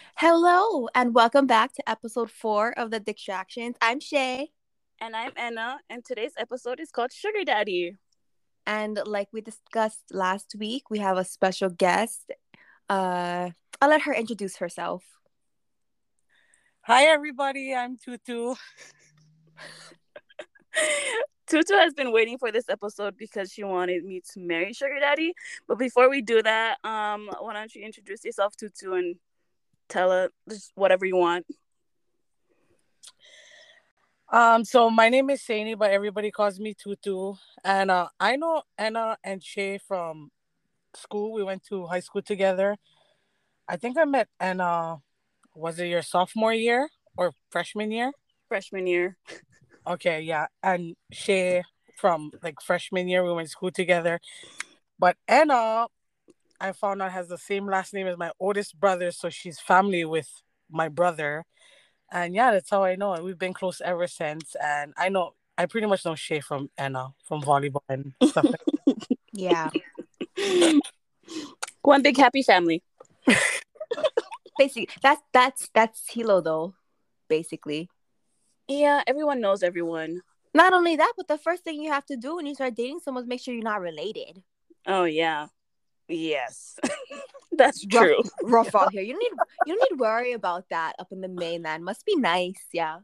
Hello, and welcome back to episode 4 of The Distractions. I'm Shay, And I'm Anna, and today's episode is called Sugar Daddy. and like we discussed last week, we have a special guest. I'll let her introduce herself. Hi everybody, I'm Tutu. Tutu has been waiting for this episode because she wanted me to marry Sugar Daddy. But before we do that, why don't you introduce yourself, Tutu, and tell her just whatever you want. So my name is Saini, but everybody calls me Tutu. And I know Anna and Shay from school. We went to high school together. I think I met Anna, was it your sophomore year or freshman year? Freshman year. Okay, yeah. And Shay from like freshman year, we went to school together. But Anna, I found out has the same last name as my oldest brother, so she's family with my brother. And yeah, that's how I know. And we've been close ever since. And I pretty much know Shay from Anna from volleyball and stuff like that. Yeah, One big happy family. basically, that's Hilo though. Basically, Yeah, everyone knows everyone. not only that, but the first thing you have to do when you start dating someone is make sure you're not related. Oh, yeah. Yes. That's Rough, true. rough out here. You don't need to worry about that up in the mainland. Must be nice, yeah.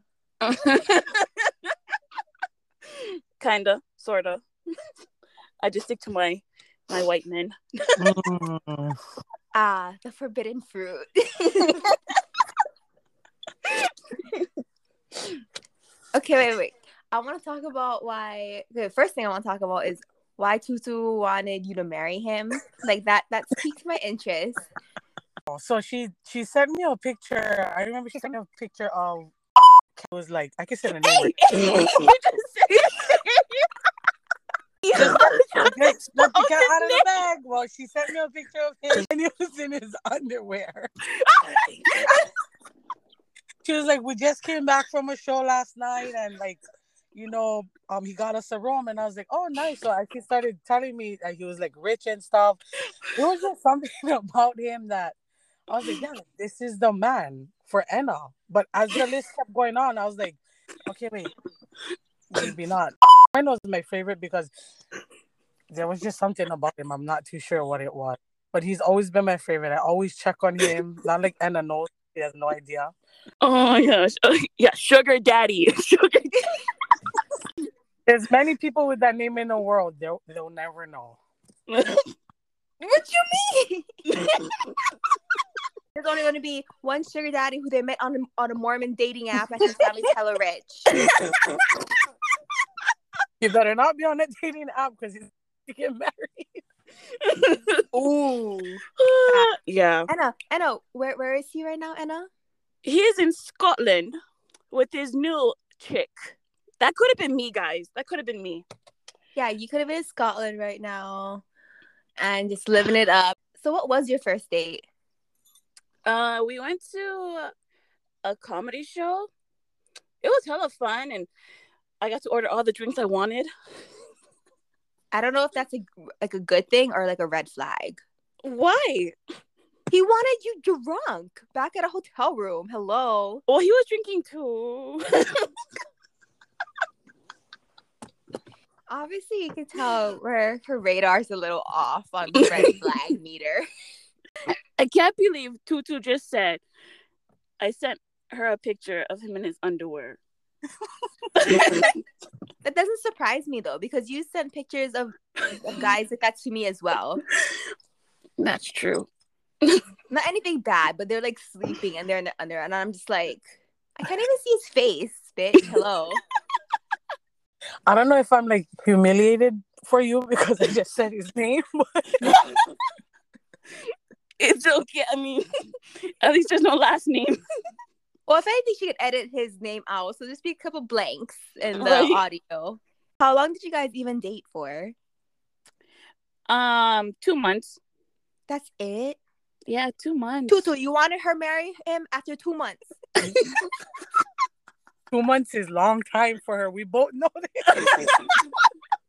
Kinda, sorta. I just stick to my white men. Mm. The forbidden fruit. Okay, wait. I want to talk about why. The first thing I want to talk about is why Tutu wanted you to marry him. Like that piqued my interest. So she sent me a picture. I remember she sent me a picture of it was like I can say the name. You just said Let the cat out of the bag. Well, she sent me a picture of him and he was in his underwear. She was like, we just came back from a show last night and like, he got us a room and I was like, oh nice. So she started telling me that he was like rich and stuff. It was just something about him that I was like, yeah, this is the man for Anna. But as the list kept going on, I was like, okay, wait, maybe not. I know is my favorite because there was just something about him. I'm not too sure what it was. But he's always been my favorite. I always check on him. Not like Anna knows. She has no idea. oh my gosh. Yeah, Sugar Daddy. Sugar There's many people with that name in the world. They'll never know. What you mean? There's only going to be one sugar daddy who they met on a Mormon dating app, and his family's hella rich. You better not be on that dating app because he's to get married. Ooh. Yeah. Anna, where is he right now, Anna? He is in Scotland with his new chick. That could have been me, guys. That could have been me. Yeah, you could have been in Scotland right now and just living it up. So what was your first date? We went to a comedy show. It was hella fun, and I got to order all the drinks I wanted. I don't know if that's a good thing or like a red flag. Why? He wanted you drunk back at a hotel room. Hello. Well, he was drinking too. Obviously, you can tell where her radar's a little off on the red flag meter. I can't believe Tutu just said I sent her a picture of him in his underwear. That doesn't surprise me though, because you sent pictures of guys like that to me as well. That's true. Not anything bad, but they're like sleeping and they're in the under, and I'm just like, I can't even see his face, bitch. Hello. I don't know if I'm like humiliated for you because I just said his name. It's okay. I mean, at least there's no last name. Well, if anything, she could edit his name out, so just be a couple blanks in the Right. audio. How long did you guys even date for? 2 months. That's it. Yeah, 2 months. Tutu, you wanted her marry him after 2 months. 2 months is long time for her. We both know this.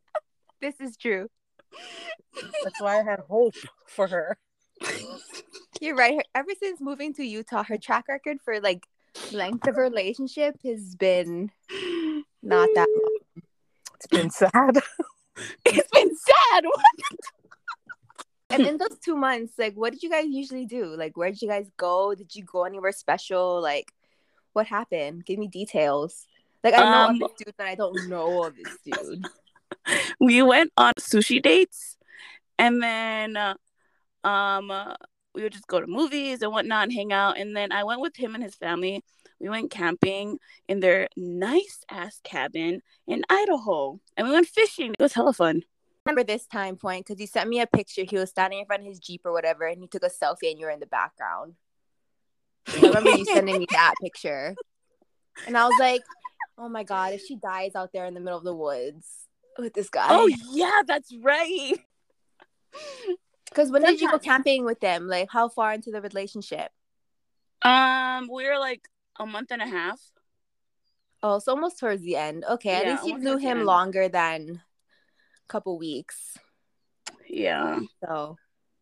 This is true. That's why I had hope for her. You're right. Ever since moving to Utah, her track record for like length of relationship has been not that long. It's been sad. It's been sad. And in those 2 months, like, what did you guys usually do? Like, where did you guys go? Did you go anywhere special? Like, what happened? Give me details. Like, I know of this dude, but I don't know of this dude. We went on sushi dates, and then we would just go to movies and whatnot and hang out. And then I went with him and his family. We went camping in their nice ass cabin in Idaho, and we went fishing. It was hella fun. I remember this time point because he sent me a picture. He was standing in front of his Jeep or whatever, and he took a selfie, and you were in the background. I remember you sending me that picture, and I was like, "Oh my god, if she dies out there in the middle of the woods with this guy." Oh yeah, that's right. Because when did you go camping with them? Like, how far into the relationship? We were like a month and a half. Oh, so almost towards the end. Okay, at least you knew him longer than a couple weeks. Yeah. So.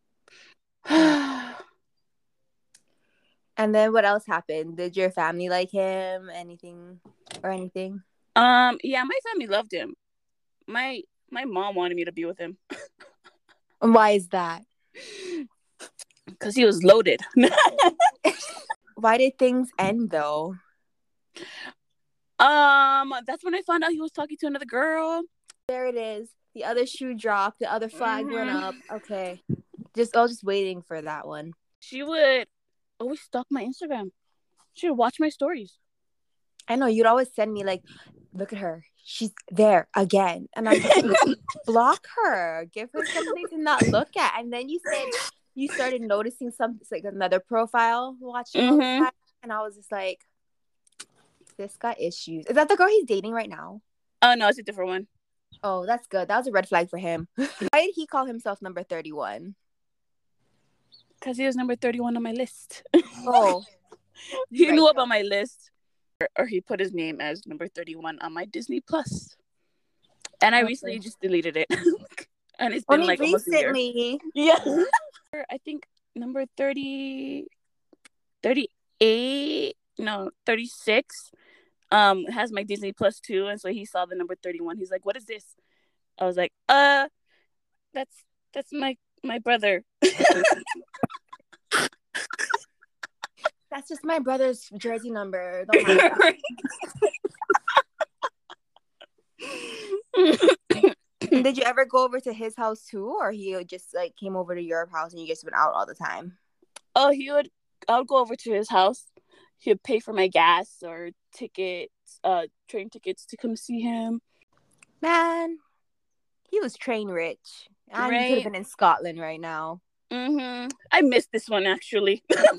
And then what else happened? Did your family like him? Anything? Yeah, my family loved him. My mom wanted me to be with him. And why is that? Because he was loaded. Why did things end though? That's when I found out he was talking to another girl. There it is. The other shoe dropped. The other flag went up. Okay. I was just waiting for that one. She would always stalk my Instagram. She would watch my stories. I know. You'd always send me like, look at her. She's there again. And I'm just like, block her. Give her something to not look at. And then you said you started noticing something, like another profile watching. And I was just like, this got issues. Is that the girl he's dating right now? Oh, no, it's a different one. Oh, that's good. That was a red flag for him. Why did he call himself number 31? Because he was number 31 on my list. Oh. He knew about my list. Or he put his name as number 31 on my Disney Plus. And I recently just deleted it. And it's been like almost a year. Yeah. I think number 36 has my Disney Plus too. And so he saw the number 31. He's like, what is this? I was like, that's my brother. That's just my brother's jersey number. Don't mind that. Did you ever go over to his house too, or he just like came over to your house and you just went out all the time? Oh, I would go over to his house. He would pay for my gas or tickets, train tickets to come see him. Man, he was train rich. And he could have been in Scotland right now. I missed this one actually.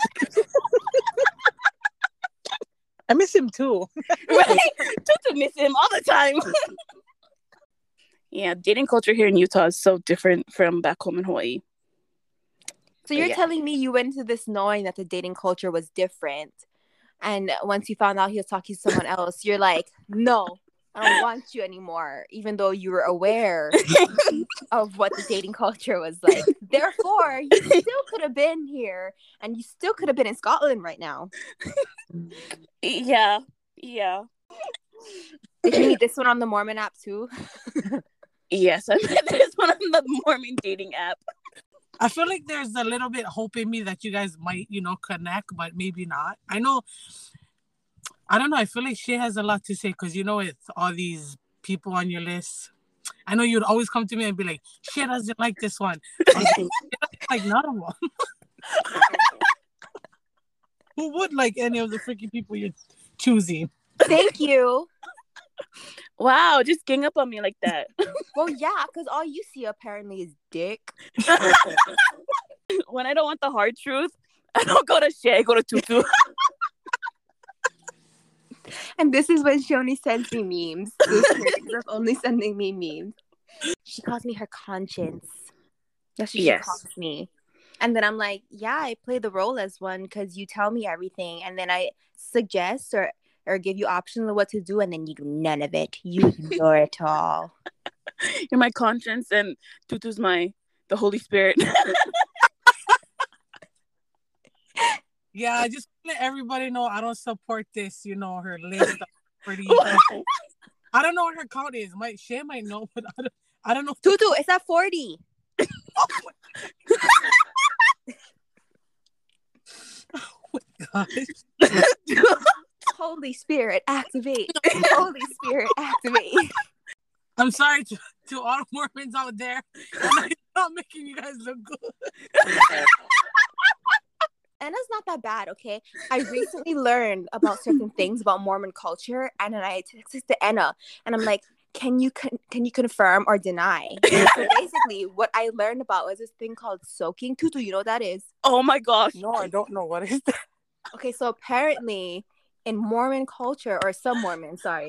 I miss him too. Right? Tutu miss him all the time. Yeah, dating culture here in Utah is so different from back home in Hawaii. So you're telling me you went into this knowing that the dating culture was different, and once you found out he was talking to someone else, you're like, no, I don't want you anymore, even though you were aware of what the dating culture was like. Therefore, you still could have been here, and you still could have been in Scotland right now. Yeah. Did you meet this one on the Mormon app too? Yes, I met this one on the Mormon dating app. I feel like there's a little bit hope in me that you guys might, connect, but maybe not. I don't know. I feel like she has a lot to say because, with all these people on your list, I know you'd always come to me and be like, she doesn't like this one. Like none of them. Who would like any of the freaking people you're choosing? Thank you. Wow, just gang up on me like that. Well, yeah, because all you see apparently is dick. When I don't want the hard truth, I don't go to Shay, I go to Tutu. And this is when she only sends me memes. Of only sending me memes. She calls me her conscience. That's what she calls me. And then I'm like, yeah, I play the role as one because you tell me everything. And then I suggest or give you options of what to do. And then you do none of it. You ignore it all. You're my conscience and Tutu's the Holy Spirit. Yeah, I just let everybody know I don't support this, her list of pretty. I don't know what her count is. Shay might know, but I don't know. Tutu, it's at 40. Oh my gosh. Holy Spirit, activate. Holy Spirit, activate. I'm sorry to all the Mormons out there. I'm not making you guys look good. Anna's not that bad, okay? I recently learned about certain things about Mormon culture, and then I texted to Anna, and I'm like, can you confirm or deny? So basically, what I learned about was this thing called soaking. Tutu, you know what that is? Oh my gosh. No, I don't know. What is that? Okay, so apparently in Mormon culture, or some Mormons, sorry,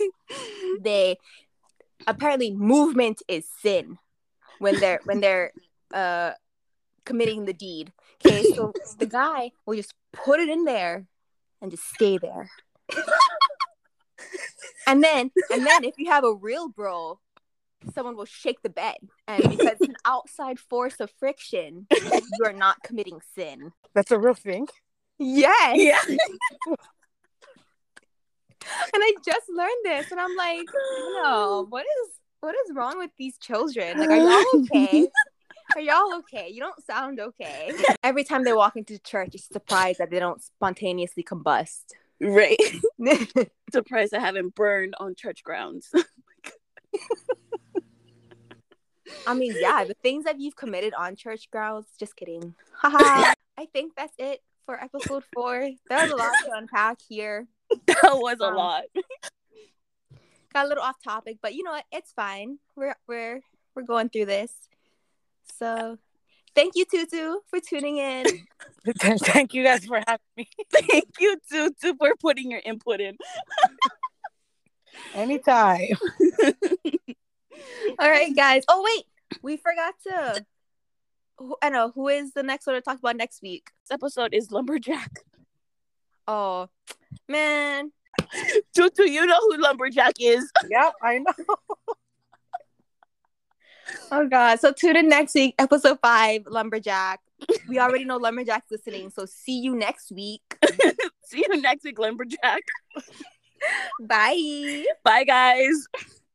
apparently movement is sin when they're committing the deed. Okay, so the guy will just put it in there and just stay there. And then if you have a real bro, someone will shake the bed. And because it's an outside force of friction, you are not committing sin. That's a real thing? Yes. Yeah. And I just learned this, and I'm like, no, what is wrong with these children? Like, are y'all okay? Are y'all okay? You don't sound okay. Every time they walk into church, you're surprised that they don't spontaneously combust. Right. Surprised I haven't burned on church grounds. I mean, yeah, the things that you've committed on church grounds, just kidding. Haha. I think that's it for episode 4. There was a lot to unpack here. That was a lot. Got a little off topic, but you know what? It's fine. We're going through this. So, thank you, Tutu, for tuning in. Thank you guys for having me. Thank you, Tutu, for putting your input in. Anytime. All right, guys. Oh, wait. We forgot to... I know. Who is the next one to talk about next week? This episode is Lumberjack. Oh, man. Tutu, you know who Lumberjack is. Yep, I know. Oh, God. So tune in next week, episode 5, Lumberjack. We already know Lumberjack's listening, so see you next week. See you next week, Lumberjack. Bye. Bye, guys.